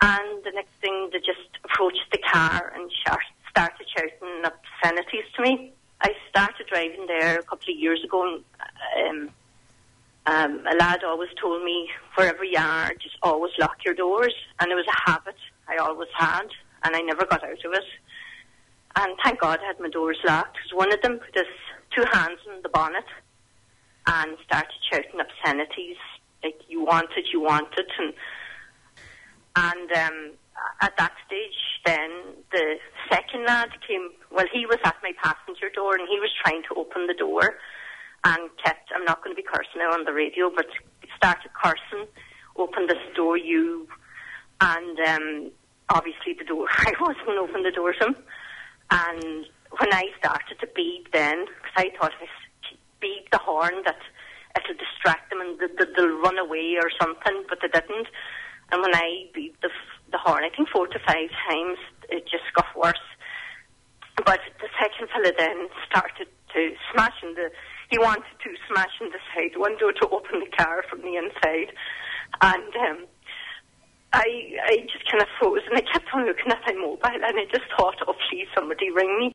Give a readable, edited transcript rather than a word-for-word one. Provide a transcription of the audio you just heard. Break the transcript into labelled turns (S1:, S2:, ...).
S1: And the next thing, they just approached the car and started shouting obscenities to me. I started driving there a couple of years ago, and a lad always told me, wherever you are, just always lock your doors. And it was a habit I always had, and I never got out of it. And thank God I had my doors locked, because one of them put his 2 hands on the bonnet and started shouting obscenities, like, you want it. And at that stage, then, the second lad came. Well, he was at my passenger door, and he was trying to open the door, and kept, I'm not going to be cursing now on the radio, but started cursing, open this door, you, and obviously the door, I wasn't going to open the door to him. And when I started to beep then, because I thought if I beep the horn that it'll distract them and they'll run away or something, but they didn't. And when I beeped the horn, I think 4 to 5 times, it just got worse. But the second fella then started to he wanted to smash in the side window to open the car from the inside. And I just kind of froze, and I kept on looking at my mobile, and I just thought, oh, please, somebody ring me.